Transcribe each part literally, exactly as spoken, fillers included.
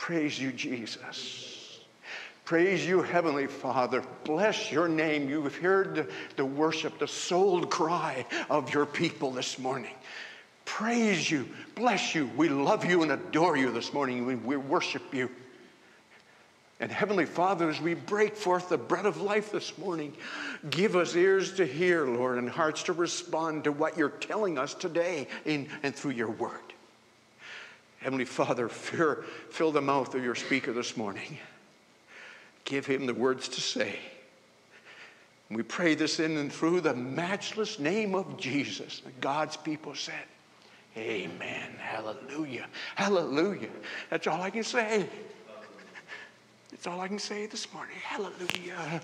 Praise you, Jesus. Praise you, Heavenly Father. Bless your name. You've heard the, the worship, the soul cry of your people this morning. Praise you. Bless you. We love you and adore you this morning. We, we worship you. And Heavenly Father, as we break forth the bread of life this morning, give us ears to hear, Lord, and hearts to respond to what you're telling us today in and through your word. Heavenly Father, fill, fill the mouth of your speaker this morning. Give him the words to say. We pray this in and through the matchless name of Jesus. God's people said, amen. Hallelujah. Hallelujah. That's all I can say. That's all I can say this morning. Hallelujah.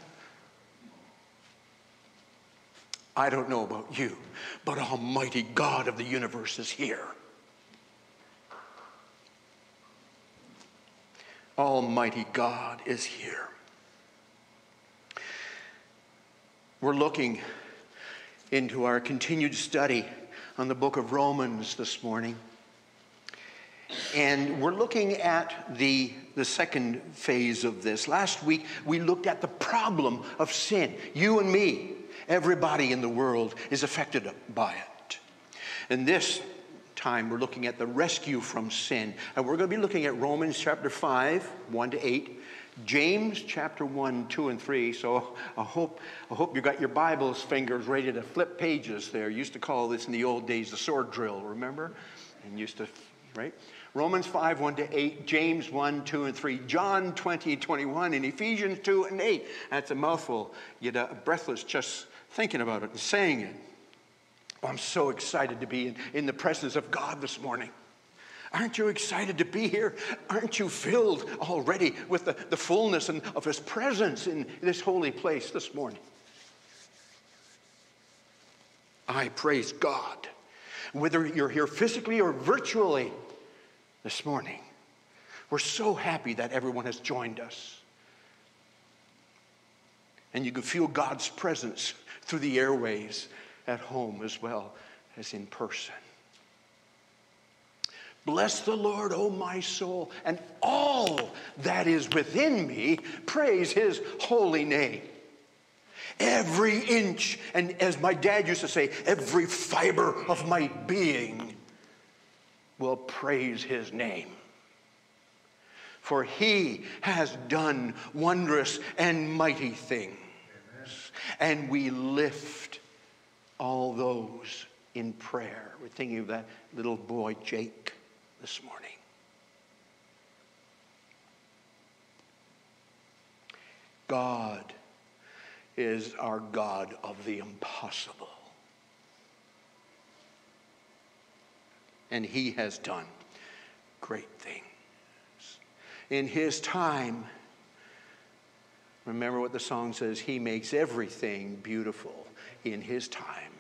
I don't know about you, but Almighty God of the universe is here. Almighty God is here. We're looking into our continued study on the book of Romans this morning. And we're looking at the, the second phase of this. Last week, we looked at the problem of sin. You and me, everybody in the world is affected by it. And this time, we're looking at the rescue from sin. And we're going to be looking at Romans chapter five, one to eight, James chapter one, two, and three. So I hope, I hope you got your Bible's fingers ready to flip pages there. Used to call this in the old days the sword drill, remember? And used to, right? Romans five, one to eight, James one, two, and three, John twenty, twenty-one, and Ephesians two and eight. That's a mouthful. You get breathless just thinking about it and saying it. I'm so excited to be in, in the presence of God this morning. Aren't you excited to be here? Aren't you filled already with the, the fullness and, of his presence in this holy place this morning? I praise God. Whether you're here physically or virtually this morning, we're so happy that everyone has joined us. And you can feel God's presence through the airways at home as well as in person. Bless the Lord, O my soul, and all that is within me, praise his holy name. Every inch, and as my dad used to say, every fiber of my being will praise his name. For he has done wondrous and mighty things. Amen. And we lift all those in prayer. We're thinking of that little boy, Jake, this morning. God is our God of the impossible. And he has done great things. In his time, remember what the song says, he makes everything beautiful in his time.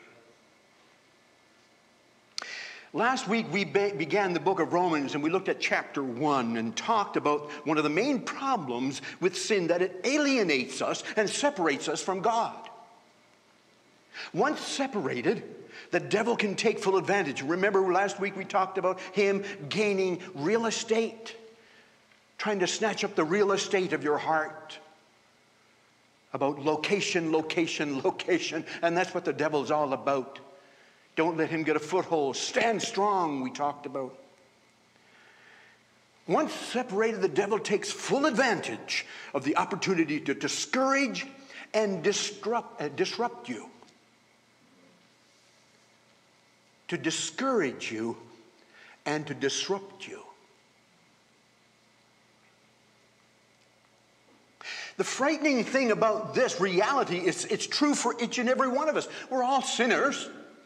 Last week we be- began the book of Romans and we looked at chapter one and talked about one of the main problems with sin, that it alienates us and separates us from God. Once separated, the devil can take full advantage. Remember last week we talked about him gaining real estate, trying to snatch up the real estate of your heart. About location, location, location. And that's what the devil's all about. Don't let him get a foothold. Stand strong, we talked about. Once separated, the devil takes full advantage of the opportunity to discourage and disrupt, uh, disrupt you. To discourage you and to disrupt you. The frightening thing about this reality is it's true for each and every one of us. We're all sinners.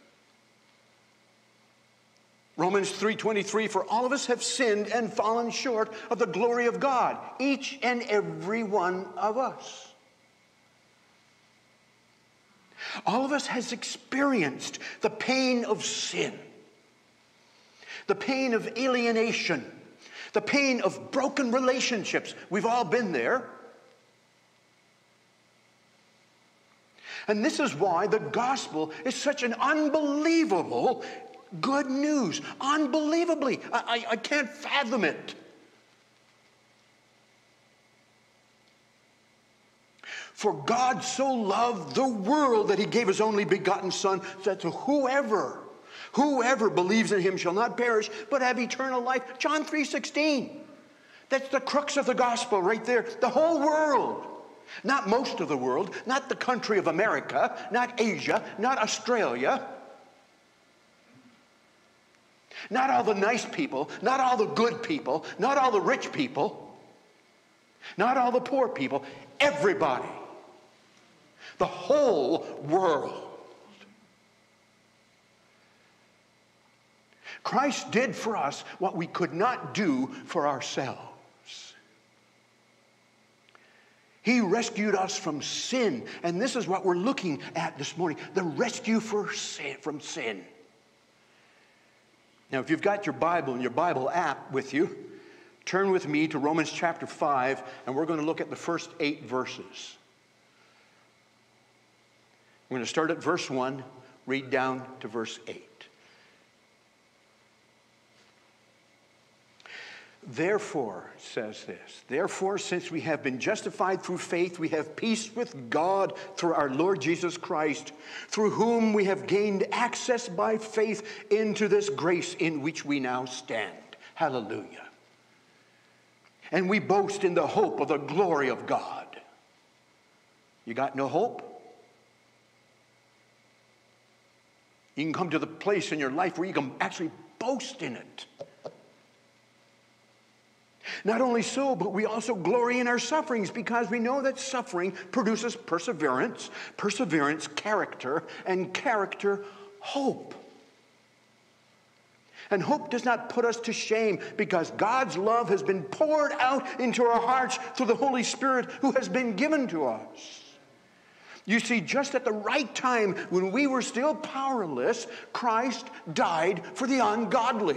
Romans three twenty-three, for all of us have sinned and fallen short of the glory of God. Each and every one of us. All of us has experienced the pain of sin. The pain of alienation. The pain of broken relationships. We've all been there. And this is why the gospel is such an unbelievable good news. Unbelievably. I, I, I can't fathom it. For God so loved the world that he gave his only begotten Son, that to whoever, whoever believes in him shall not perish, but have eternal life. John three sixteen. That's the crux of the gospel right there. The whole world. Not most of the world, not the country of America, not Asia, not Australia. Not all the nice people, not all the good people, not all the rich people, not all the poor people. Everybody. The whole world. Christ did for us what we could not do for ourselves. He rescued us from sin. And this is what we're looking at this morning. The rescue for sin, from sin. Now, if you've got your Bible and your Bible app with you, turn with me to Romans chapter five, and we're going to look at the first eight verses. We're going to start at verse one, read down to verse eight. Therefore, it says this, therefore, since we have been justified through faith, we have peace with God through our Lord Jesus Christ, through whom we have gained access by faith into this grace in which we now stand. Hallelujah. And we boast in the hope of the glory of God. You got no hope? You can come to the place in your life where you can actually boast in it. Not only so, but we also glory in our sufferings, because we know that suffering produces perseverance, perseverance, character, and character, hope. And hope does not put us to shame, because God's love has been poured out into our hearts through the Holy Spirit who has been given to us. You see, just at the right time, when we were still powerless, Christ died for the ungodly.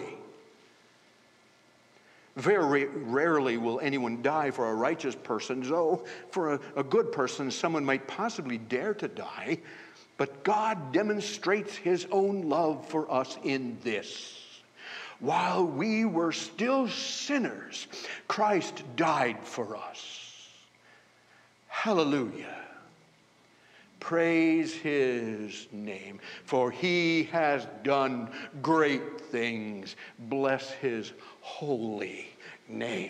Very rarely will anyone die for a righteous person, though for a, a good person, someone might possibly dare to die. But God demonstrates his own love for us in this. While we were still sinners, Christ died for us. Hallelujah. Praise his name, for he has done great things. Bless his holy name.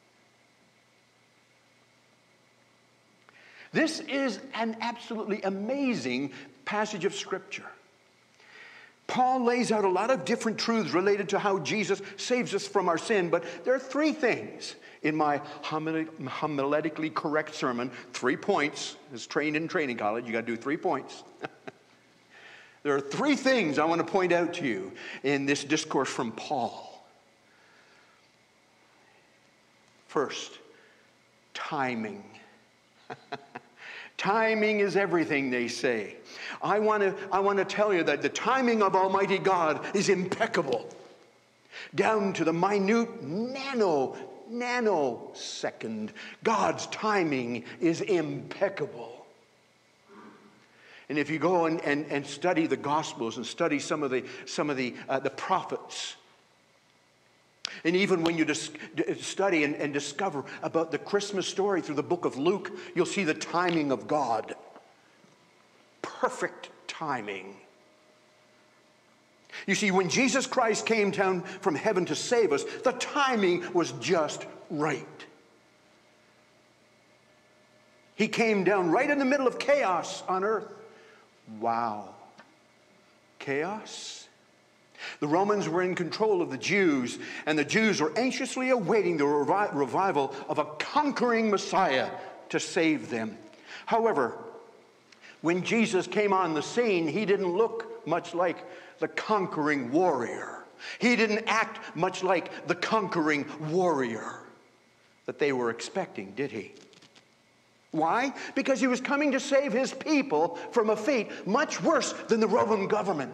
This is an absolutely amazing passage of Scripture. Paul lays out a lot of different truths related to how Jesus saves us from our sin, but there are three things in my homiletically correct sermon. Three points. As trained in training college, you got to do three points. There are three things I want to point out to you in this discourse from Paul. First, timing. Timing is everything, they say. I want to I want to tell you that the timing of Almighty God is impeccable. Down to the minute nano, nanosecond. God's timing is impeccable. And if you go and, and, and study the Gospels and study some of the some of the uh, the prophets, and even when you dis- study and, and discover about the Christmas story through the book of Luke, you'll see the timing of God. Perfect timing. You see, when Jesus Christ came down from heaven to save us, the timing was just right. He came down right in the middle of chaos on earth. Wow. Chaos? The Romans were in control of the Jews, and the Jews were anxiously awaiting the revi- revival of a conquering Messiah to save them. However, when Jesus came on the scene, he didn't look much like the conquering warrior. He didn't act much like the conquering warrior that they were expecting, did he? Why? Because he was coming to save his people from a fate much worse than the Roman government.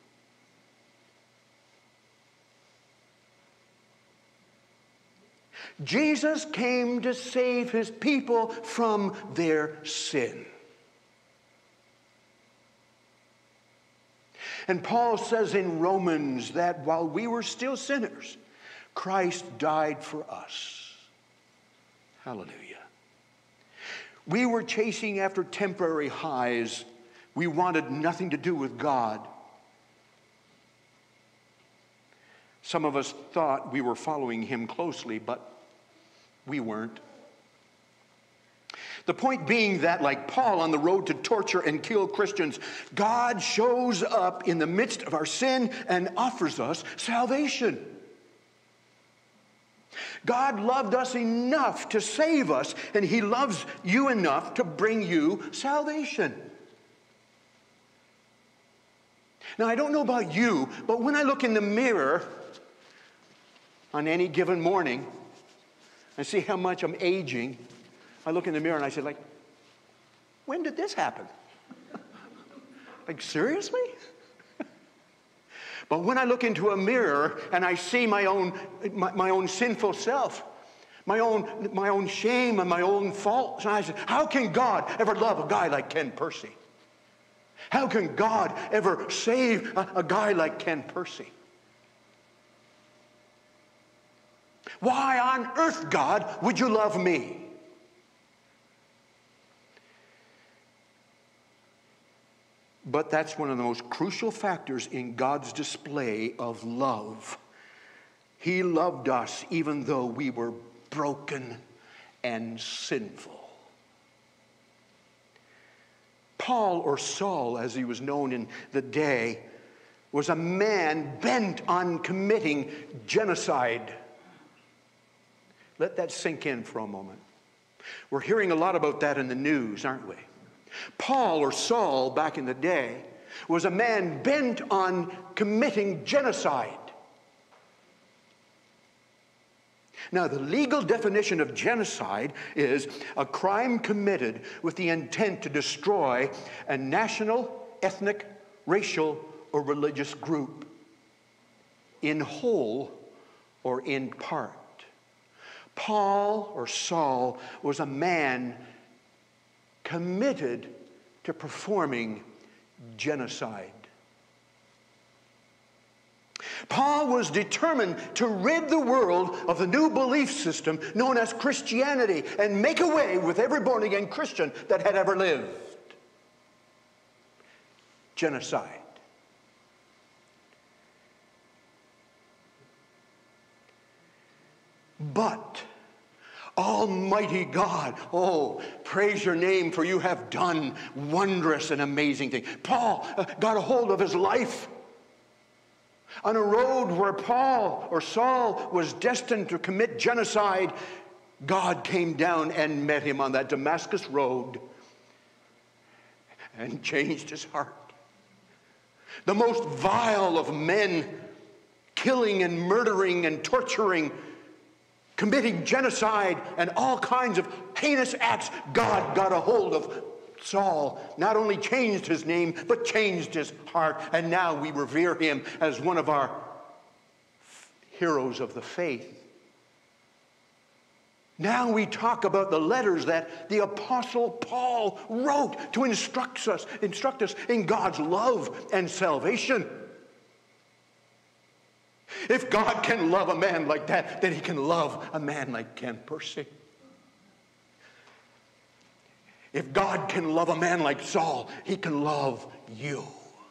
Jesus came to save his people from their sin. And Paul says in Romans that while we were still sinners, Christ died for us. Hallelujah. We were chasing after temporary highs. We wanted nothing to do with God. Some of us thought we were following him closely, but we weren't. The point being that, like Paul on the road to torture and kill Christians, God shows up in the midst of our sin and offers us salvation. God loved us enough to save us, and he loves you enough to bring you salvation. Now, I don't know about you, but when I look in the mirror on any given morning and see how much I'm aging, I look in the mirror and I say, like, when did this happen? Like, seriously? But when I look into a mirror and I see my own, my, my own sinful self, my own, my own shame and my own faults, and I say, how can God ever love a guy like Ken Percy? How can God ever save a, a guy like Ken Percy? Why on earth, God, would you love me? But that's one of the most crucial factors in God's display of love. He loved us even though we were broken and sinful. Paul, or Saul as he was known in the day, was a man bent on committing genocide. Let that sink in for a moment. We're hearing a lot about that in the news, aren't we? Paul, or Saul, back in the day, was a man bent on committing genocide. Now, the legal definition of genocide is a crime committed with the intent to destroy a national, ethnic, racial, or religious group in whole or in part. Paul, or Saul, was a man committed to performing genocide. Paul was determined to rid the world of the new belief system known as Christianity and make away with every born-again Christian that had ever lived. Genocide. But Almighty God, oh, praise your name, for you have done wondrous and amazing things. Paul uh, got a hold of his life. On a road where Paul, or Saul, was destined to commit genocide, God came down and met him on that Damascus road and changed his heart. The most vile of men, killing and murdering and torturing, committing genocide and all kinds of heinous acts, God got a hold of Saul. Not only changed his name, but changed his heart. And now we revere him as one of our heroes of the faith. Now we talk about the letters that the Apostle Paul wrote to instruct us, instruct us in God's love and salvation. If God can love a man like that, then he can love a man like Ken Percy. If God can love a man like Saul, he can love you.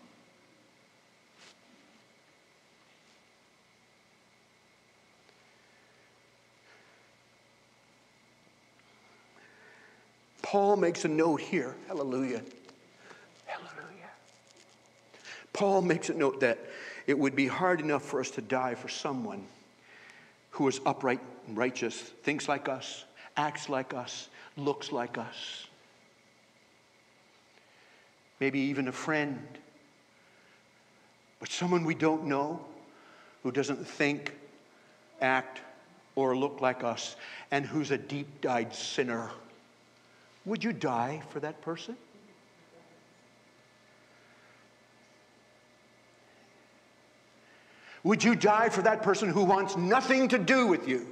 Paul makes a note here. Hallelujah. Hallelujah. Paul makes a note that it would be hard enough for us to die for someone who is upright and righteous, thinks like us, acts like us, looks like us. Maybe even a friend. But someone we don't know, who doesn't think, act, or look like us, and who's a deep-dyed sinner. Would you die for that person? Would you die for that person who wants nothing to do with you?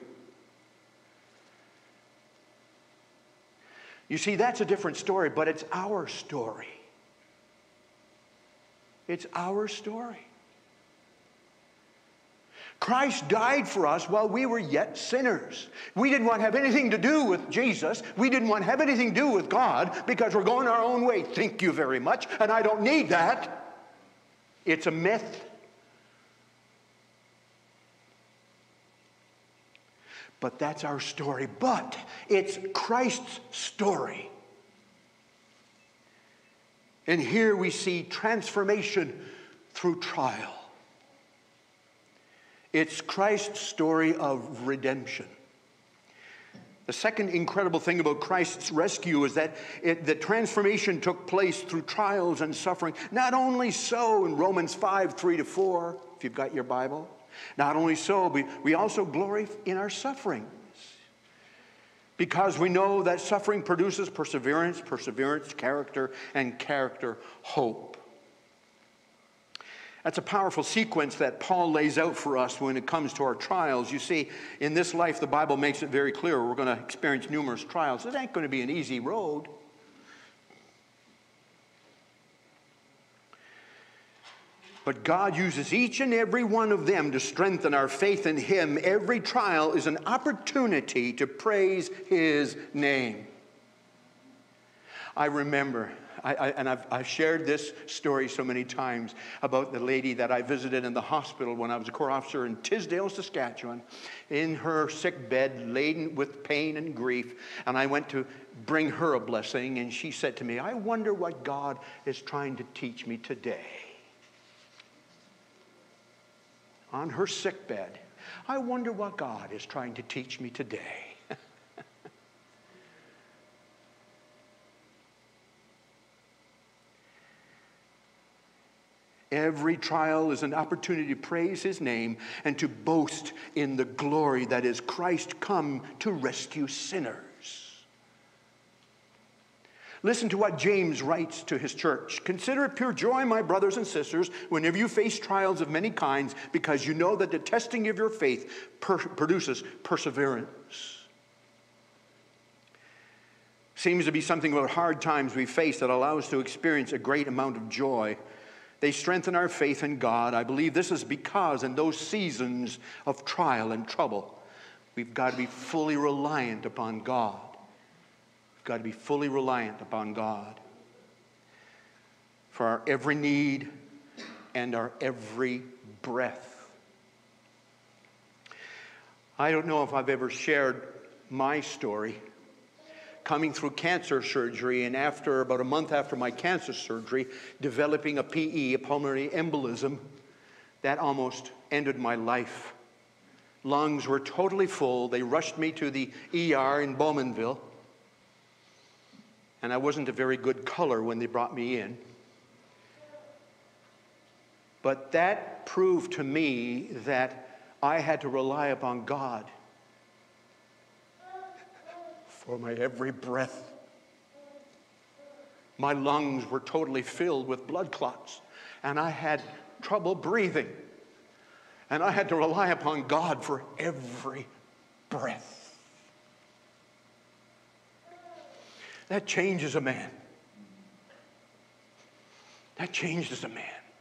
You see, that's a different story, but it's our story. It's our story. Christ died for us while we were yet sinners. We didn't want to have anything to do with Jesus. We didn't want to have anything to do with God because we're going our own way. Thank you very much, and I don't need that. It's a myth. But that's our story. But it's Christ's story. And here we see transformation through trial. It's Christ's story of redemption. The second incredible thing about Christ's rescue is that it, the transformation took place through trials and suffering. Not only so in Romans five, three to four, if you've got your Bible. Not only so, but we also glory in our sufferings. Because we know that suffering produces perseverance, perseverance, character, and character, hope. That's a powerful sequence that Paul lays out for us when it comes to our trials. You see, in this life, the Bible makes it very clear we're going to experience numerous trials. It ain't going to be an easy road. But God uses each and every one of them to strengthen our faith in Him. Every trial is an opportunity to praise His name. I remember, I, I, and I've, I've shared this story so many times about the lady that I visited in the hospital when I was a Corps officer in Tisdale, Saskatchewan, in her sick bed, laden with pain and grief. And I went to bring her a blessing, and she said to me, "I wonder what God is trying to teach me today." On her sick bed, I wonder what God is trying to teach me today. Every trial is an opportunity to praise His name and to boast in the glory that is Christ come to rescue sinners. Listen to what James writes to his church. "Consider it pure joy, my brothers and sisters, whenever you face trials of many kinds, because you know that the testing of your faith per- produces perseverance." Seems to be something about hard times we face that allows us to experience a great amount of joy. They strengthen our faith in God. I believe this is because in those seasons of trial and trouble, we've got to be fully reliant upon God. We've got to be fully reliant upon God for our every need and our every breath. I don't know if I've ever shared my story. Coming through cancer surgery, and after about a month after my cancer surgery, developing a P E, a pulmonary embolism, that almost ended my life. Lungs were totally full. They rushed me to the E R in Bowmanville, and I wasn't a very good color when they brought me in. But that proved to me that I had to rely upon God for my every breath. My lungs were totally filled with blood clots, and I had trouble breathing. And I had to rely upon God for every breath. That changes a man. That changes a man.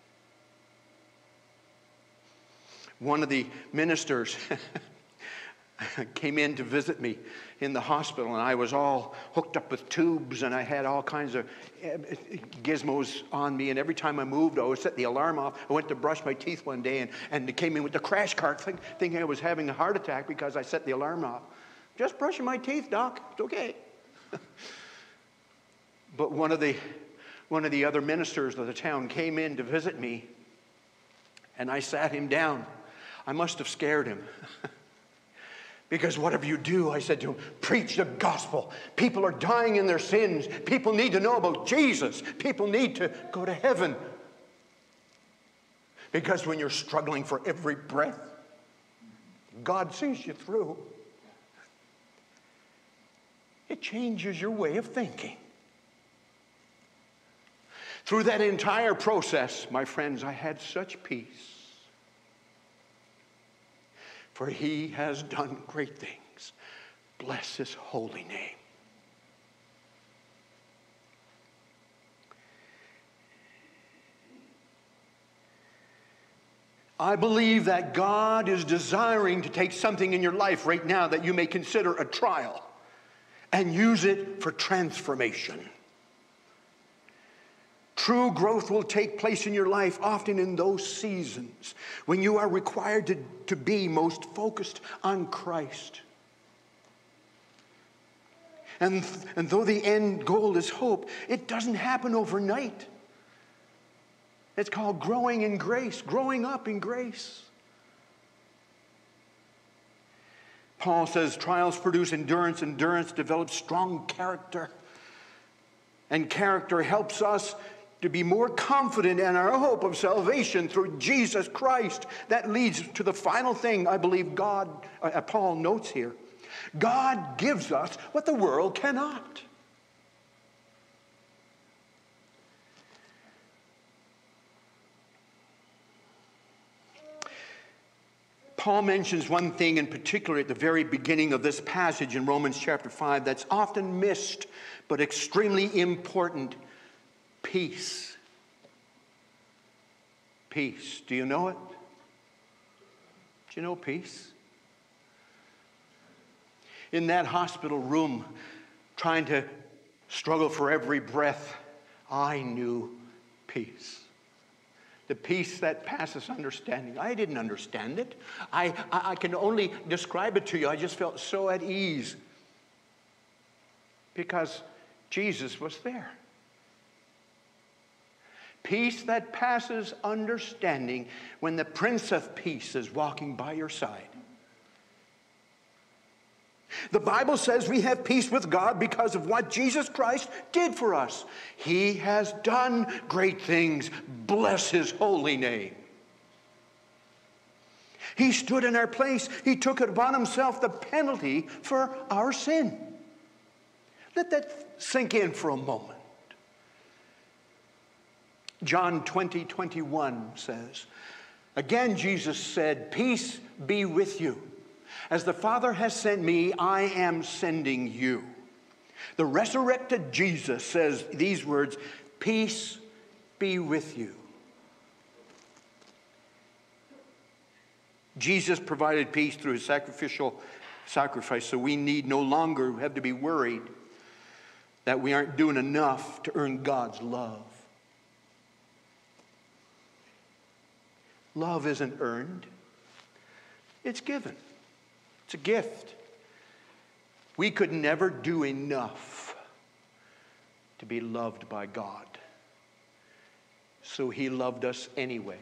One of the ministers came in to visit me in the hospital, and I was all hooked up with tubes, and I had all kinds of gizmos on me, and every time I moved, I would set the alarm off. I went to brush my teeth one day, and, and they came in with the crash cart, think, thinking I was having a heart attack because I set the alarm off. "Just brushing my teeth, Doc. It's okay." But one of the one of the other ministers of the town came in to visit me, and I sat him down. I must have scared him. Because whatever you do, I said to him, preach the gospel. People are dying in their sins. People need to know about Jesus. People need to go to heaven. Because when you're struggling for every breath, God sees you through. It changes your way of thinking. Through that entire process, my friends, I had such peace. For He has done great things. Bless His holy name. I believe that God is desiring to take something in your life right now that you may consider a trial and use it for transformation. True growth will take place in your life often in those seasons when you are required to, to be most focused on Christ. And, and though the end goal is hope, it doesn't happen overnight. It's called growing in grace, growing up in grace. Paul says trials produce endurance, endurance develops strong character, and character helps us to be more confident in our hope of salvation through Jesus Christ. That leads to the final thing I believe God, uh, Paul notes here. God gives us what the world cannot. Paul mentions one thing in particular at the very beginning of this passage in Romans chapter five that's often missed but extremely important. Peace. Peace. Do you know it? Do you know peace? In that hospital room, trying to struggle for every breath, I knew peace. The peace that passes understanding. I didn't understand it. I, I, I can only describe it to you. I just felt so at ease because Jesus was there. Peace that passes understanding when the Prince of Peace is walking by your side. The Bible says we have peace with God because of what Jesus Christ did for us. He has done great things. Bless His holy name. He stood in our place. He took upon Himself the penalty for our sin. Let that sink in for a moment. John twenty, twenty-one says, again Jesus said, peace be with you. As the Father has sent me, I am sending you. The resurrected Jesus says these words, peace be with you. Jesus provided peace through His sacrificial sacrifice, so we need no longer have to be worried that we aren't doing enough to earn God's love. Love isn't earned. It's given. It's a gift. We could never do enough to be loved by God. So He loved us anyway.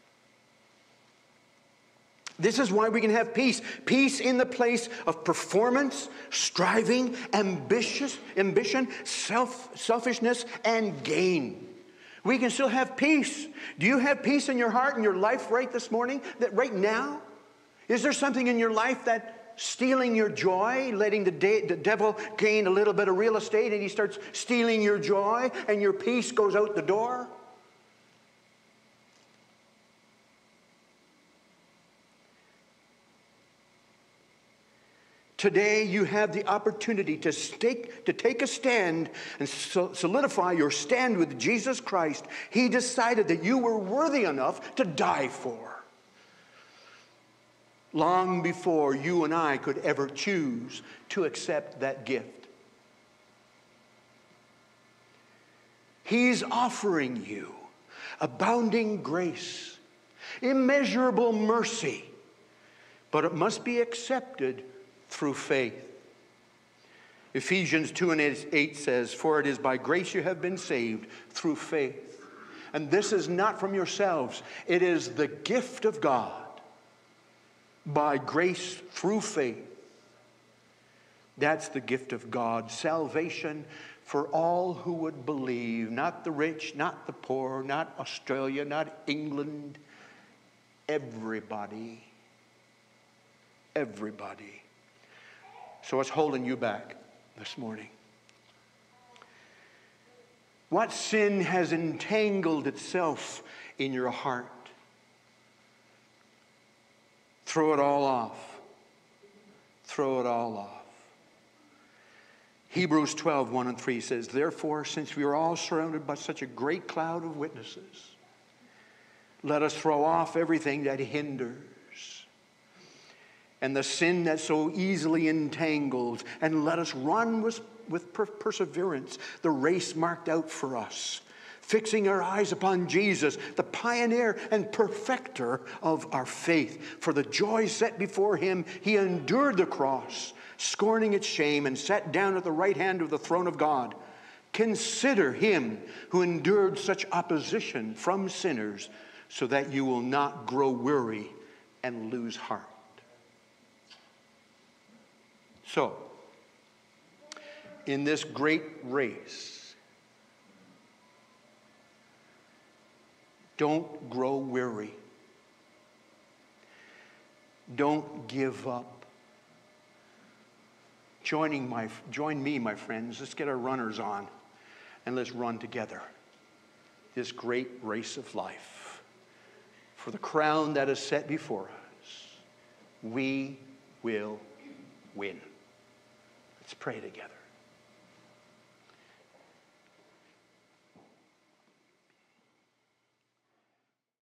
This is why we can have peace. Peace in the place of performance, striving, ambitious, ambition, self, selfishness, and gain. We can still have peace. Do you have peace in your heart and your life right this morning? That right now? Is there something in your life that's stealing your joy, letting the, de- the devil gain a little bit of real estate and he starts stealing your joy and your peace goes out the door? Today you have the opportunity to take, to take a stand and solidify your stand with Jesus Christ. He decided that you were worthy enough to die for. Long before you and I could ever choose to accept that gift. He's offering you abounding grace, immeasurable mercy, but it must be accepted through faith. Ephesians two and eight says, for it is by grace you have been saved through faith. And this is not from yourselves. It is the gift of God. By grace through faith. That's the gift of God. Salvation for all who would believe. Not the rich, not the poor, not Australia, not England. Everybody. Everybody. So what's holding you back this morning? What sin has entangled itself in your heart? Throw it all off. Throw it all off. Hebrews twelve, one and three says, therefore, since we are all surrounded by such a great cloud of witnesses, Let us throw off everything that hinders and the sin that so easily entangles, and let us run with, with per- perseverance the race marked out for us, fixing our eyes upon Jesus, the pioneer and perfecter of our faith. For the joy set before him, he endured the cross, scorning its shame, and sat down at the right hand of the throne of God. Consider him who endured such opposition from sinners, so that you will not grow weary and lose heart. So, in this great race, don't grow weary. Don't give up. Joining my, join me, my friends. Let's get our runners on and let's run together this great race of life. For the crown that is set before us, we will win. Let's pray together.